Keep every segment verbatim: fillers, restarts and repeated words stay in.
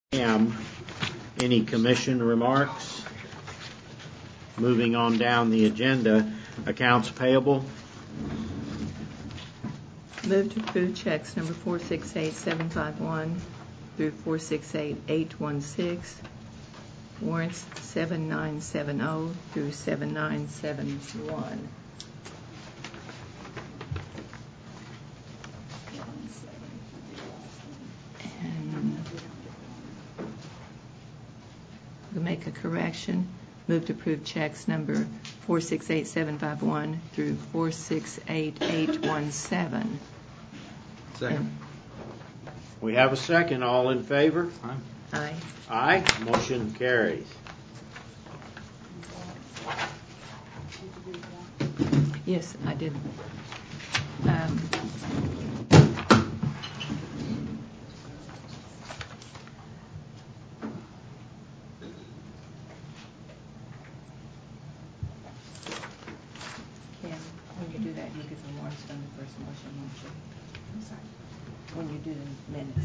Any commission remarks? Moving on down the agenda, accounts payable. Move to approve checks number four six eight seven five one through four six eight eight one six, warrants seven nine seven zero through seven nine seven one. And to make a correction, move to approve checks number four six eight seven five one through four six eight eight one seven. Second. We have a second. All in favor? Aye. Aye. Motion carries. Yes, I did. Um, When you do that, you get the warrants done the first motion, won't you? I'm sorry. When you do the minutes.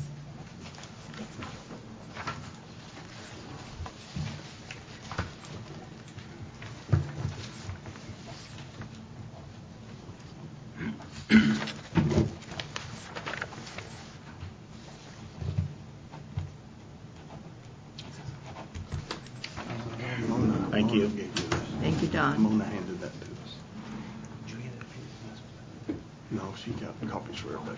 Thank you. Thank you, Don. Mona handed that to us. Did you hand it to me? No, she got copies for everybody.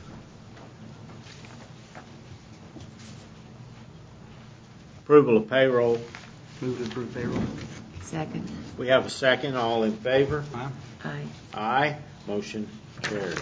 Approval of payroll. Move to approve payroll. Second. We have a second. All in favor? Aye. Aye. Aye. Motion carries.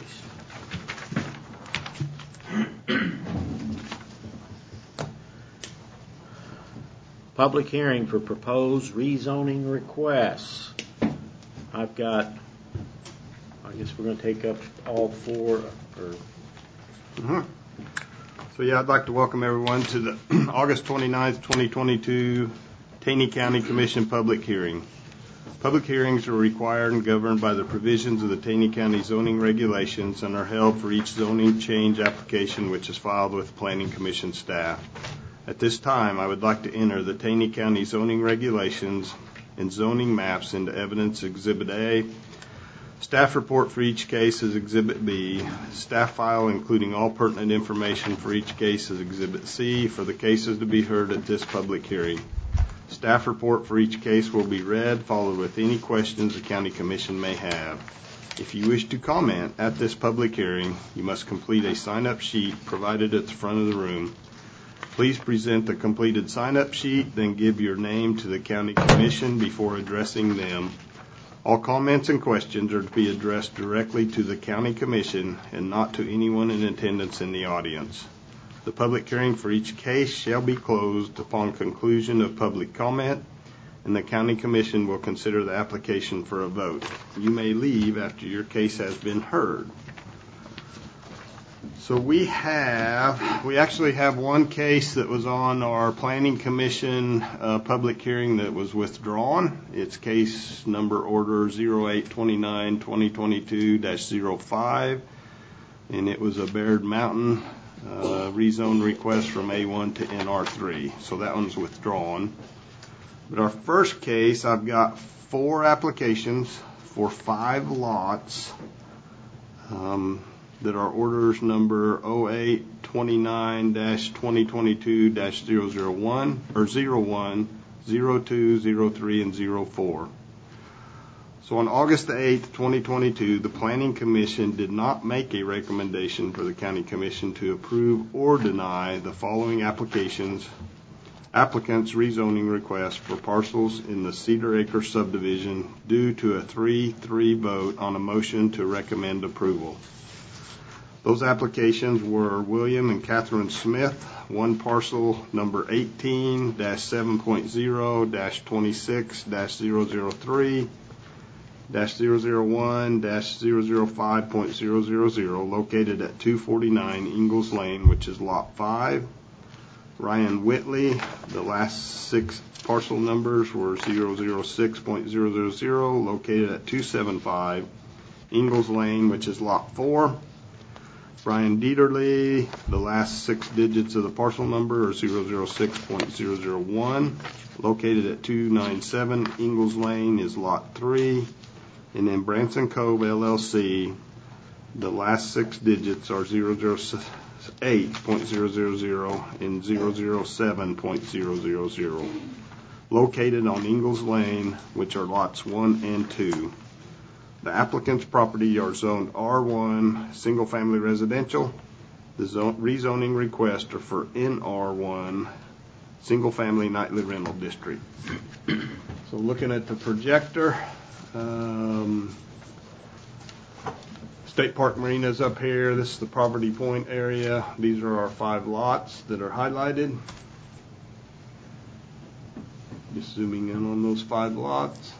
Public hearing for proposed rezoning requests. I've got, I guess we're going to take up all four. Or Mm-hmm. So, yeah, I'd like to welcome everyone to the August twenty-ninth, twenty twenty-two Taney County Commission public hearing. Public hearings are required and governed by the provisions of the Taney County zoning regulations and are held for each zoning change application which is filed with Planning Commission staff. At this time, I would like to enter the Taney County zoning regulations and zoning maps into evidence Exhibit A. Staff report for each case is Exhibit B. Staff file including all pertinent information for each case is Exhibit C for the cases to be heard at this public hearing. Staff report for each case will be read, followed with any questions the County Commission may have. If you wish to comment at this public hearing, you must complete a sign-up sheet provided at the front of the room. Please present the completed sign-up sheet, then give your name to the County Commission before addressing them. All comments and questions are to be addressed directly to the County Commission and not to anyone in attendance in the audience. The public hearing for each case shall be closed upon conclusion of public comment, and the County Commission will consider the application for a vote. You may leave after your case has been heard. So we have, we actually have one case that was on our Planning Commission uh, public hearing that was withdrawn. It's case number order zero eight two nine twenty twenty-two dash zero five, and it was a Baird Mountain uh, rezone request from A one to N R three. So that one's withdrawn. But our first case, I've got four applications for five lots. Um, that are orders number oh eight twenty-nine dash twenty twenty-two dash zero zero one or zero one, zero two, zero three, and zero four. So on August the eighth, twenty twenty-two, the Planning Commission did not make a recommendation for the County Commission to approve or deny the following applications, applicants' rezoning request for parcels in the Cedar Acre subdivision due to a three three vote on a motion to recommend approval. Those applications were William and Catherine Smith, one parcel number eighteen dash seven point zero dash twenty-six dash zero zero three dash zero zero one dash zero zero five point zero zero zero, located at two forty-nine Ingalls Lane, which is Lot five. Ryan Whitley, the last six parcel numbers were zero zero six point zero zero zero, located at two seventy-five Ingalls Lane, which is Lot four. Brian Dieterle, the last six digits of the parcel number are zero zero six point zero zero one. Located at two ninety-seven Ingalls Lane is Lot three. And then Branson Cove L L C, the last six digits are zero zero eight point zero zero zero and zero zero seven point zero zero zero. Located on Ingalls Lane, which are lots one and two. The applicant's property are zoned R one, single-family residential. The zone, rezoning requests are for N R one, single-family nightly rental district. So looking at the projector, um, State Park Marina's up here. This is the Poverty Point area. These are our five lots that are highlighted. Just zooming in on those five lots.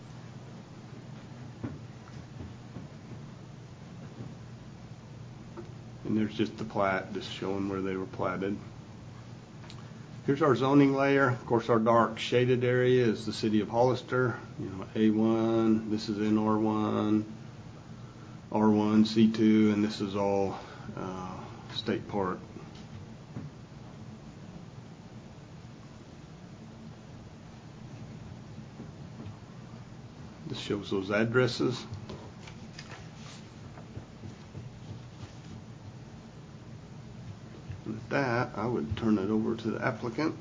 And there's just the plat, just showing where they were platted. Here's our zoning layer. Of course, our dark shaded area is the city of Hollister. You know, A one, this is in R one, R one, C two, and this is all uh, State Park. This shows those addresses. With that, I would turn it over to the applicant.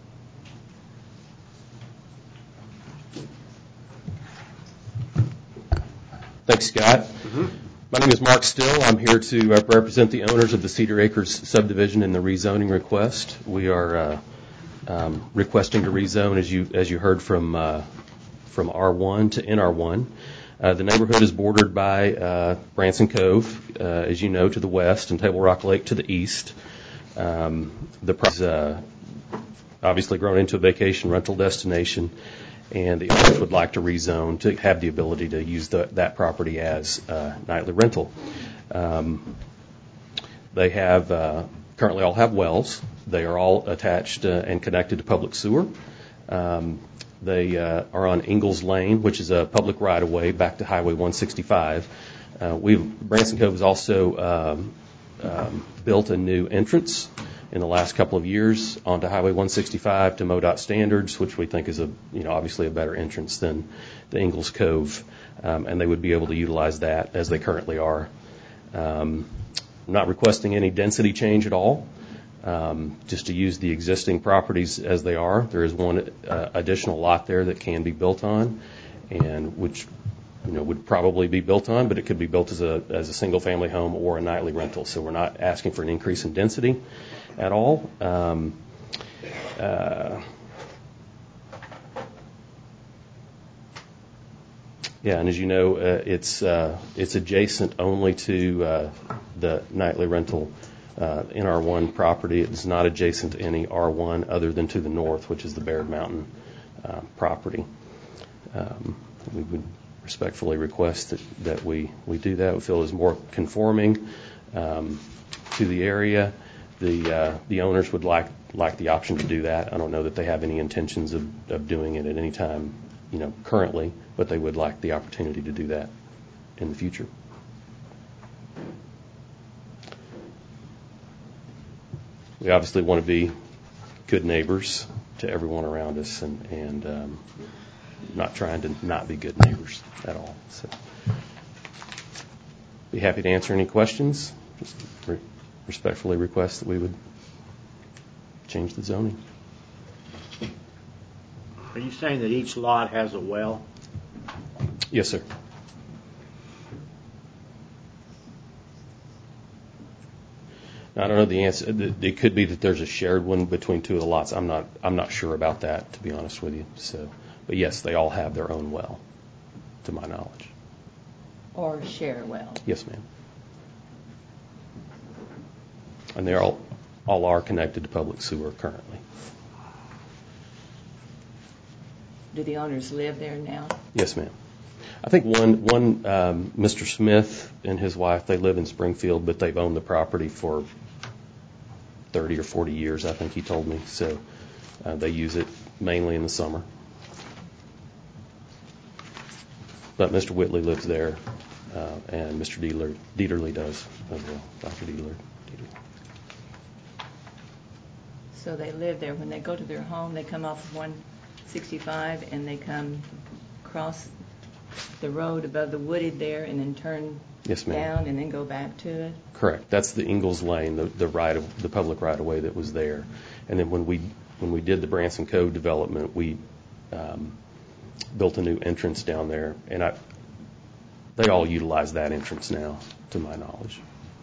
Thanks, Scott. Mm-hmm. My name is Mark Still. I'm here to uh, represent the owners of the Cedar Acres subdivision in the rezoning request. We are uh, um, requesting to rezone, as you as you heard, from uh, from R one to N R one. Uh, the neighborhood is bordered by uh, Branson Cove, uh, as you know, to the west, and Table Rock Lake to the east. Um, the property is uh, obviously grown into a vacation rental destination, and the owners would like to rezone to have the ability to use the, that property as uh, nightly rental. Um, they have uh, currently all have wells. They are all attached uh, and connected to public sewer. Um, they uh, are on Ingalls Lane, which is a public right-of-way back to Highway one sixty-five. Uh, we've Branson Cove has also um, um, built a new entrance in the last couple of years onto Highway one sixty-five to MoDOT standards, which we think is a, you know, obviously a better entrance than the Ingalls Cove, um, and they would be able to utilize that as they currently are. Um, I'm not requesting any density change at all, um, just to use the existing properties as they are. There is one uh, additional lot there that can be built on, and which, you know, would probably be built on, but it could be built as a as a single-family home or a nightly rental. So we're not asking for an increase in density at all. Um, uh, yeah, and as you know, uh, it's uh, it's adjacent only to uh, the nightly rental uh, N R one property. It is not adjacent to any R one other than to the north, which is the Baird Mountain uh, property. Um, we would respectfully request that, that we, we do that. We feel is more conforming um, to the area. The uh, the owners would like like the option to do that. I don't know that they have any intentions of, of doing it at any time, you know, currently, but they would like the opportunity to do that in the future. We obviously want to be good neighbors to everyone around us, and and um, not trying to not be good neighbors at all. So, be happy to answer any questions. Just re- respectfully request that we would change the zoning. Are you saying that each lot has a well? Yes, sir. Now, I don't know the answer. It could be that there's a shared one between two of the lots. I'm not. I'm not sure about that, to be honest with you. So, but yes, they all have their own well, to my knowledge. Or share well. Yes, ma'am. And they all all are connected to public sewer currently. Do the owners live there now? Yes, ma'am. I think one one um, Mister Smith and his wife, they live in Springfield, but they've owned the property for thirty or forty years, I think he told me. So uh, they use it mainly in the summer. But Mister Whitley lives there uh, and Mister Dieterle, Dieterle does as well, Doctor Dieterle. Dieterle. So they live there. When they go to their home, they come off of one sixty-five and they come cross the road above the wooded there and then turn Yes, ma'am. down and then go back to it? Correct. That's the Ingalls Lane, the, the right of the public right of way that was there. And then when we when we did the Branson Cove development, we um, built a new entrance down there, and I they all utilize that entrance now, to my knowledge.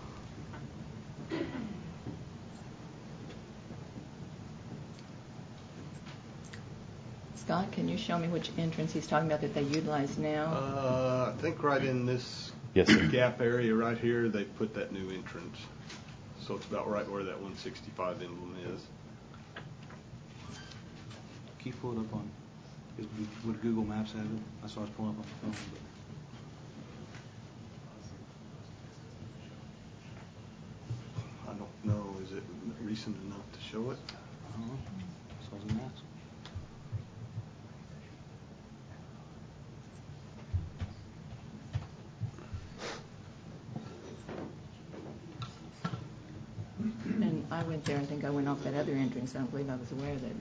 Scott, can you show me which entrance he's talking about that they utilize now? Uh, I think right in this Yes, sir. gap area right here, they put that new entrance. So it's about right where that one sixty-five emblem is. Can you pull it up on, is, would Google Maps have it? I saw it pulling up on the phone. I don't know, is it recent enough to show it? But, uh-huh. So it's a map. And I went there, I think I went off that other entrance. I don't believe I was aware of it.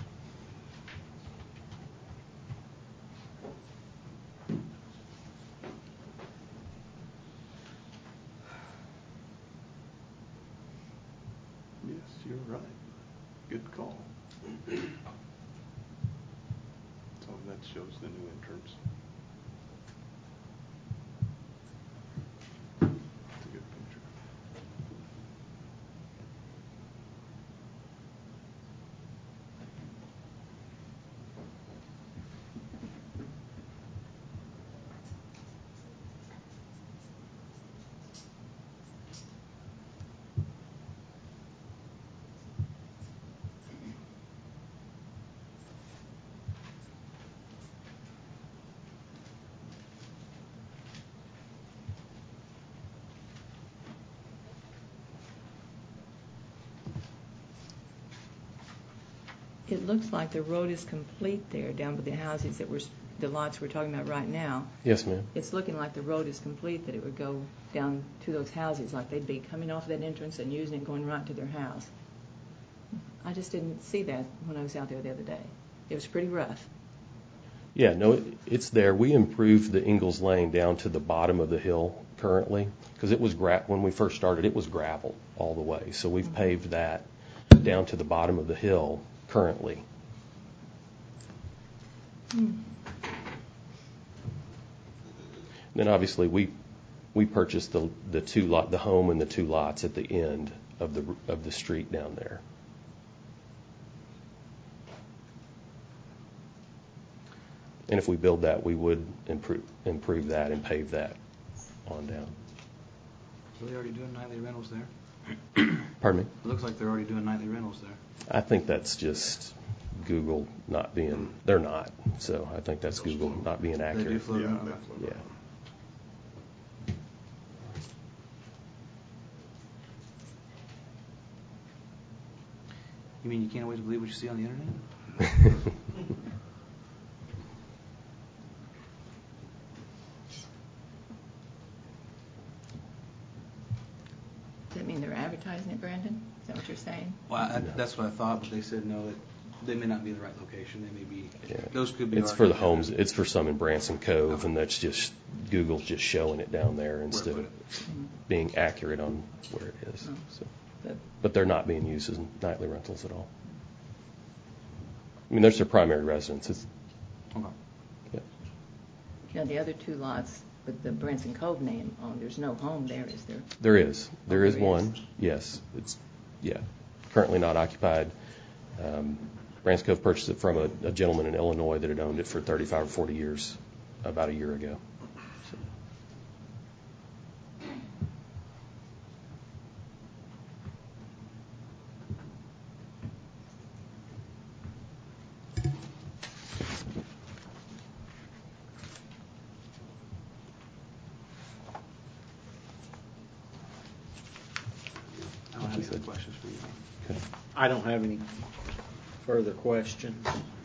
Yes, you're right. Good call. So that shows the new entrance. That's a good picture. It looks like the road is complete there down by the houses that we're, the lots we're talking about right now. Yes, ma'am. It's looking like the road is complete, that it would go down to those houses, like they'd be coming off that entrance and using it going right to their house. I just didn't see that when I was out there the other day. It was pretty rough. Yeah, no, it, it's there. We improved the Ingalls Lane down to the bottom of the hill currently, because it was gra- when we first started, it was gravel all the way. So we've mm-hmm. paved that down to the bottom of the hill currently. Mm. Then obviously we we purchased the the two lot the home and the two lots at the end of the of the street down there. And if we build that, we would improve improve that and pave that on down. So they're already doing nightly rentals there? Pardon me? It looks like they're already doing nightly rentals there. I think that's just Google not being, they're not. So I think that's Google not being accurate. They do float Yeah, around? they float Yeah. around. You mean you can't always believe what you see on the internet? Does that mean they're advertising it, Brandon? Is that what you're saying? Well, I, that's what I thought, but they said no, that they may not be in the right location. They may be, Yeah. those could be. It's for the homes. It's for some in Branson Cove, and that's just Google's just showing it down there instead of being accurate on where it is. Oh. So, But, but they're not being used as nightly rentals at all. I mean, there's their primary residence. It's, Okay. yeah. now, the other two lots with the Branson Cove name on, there's no home there, is there? There is. There Oh, is there is. one. Yes. It's, yeah, currently not occupied. Um, Branson Cove purchased it from a, a gentleman in Illinois that had owned it for thirty-five or forty years about a year ago. So. I don't have any other questions for you. Okay. I don't have any further questions.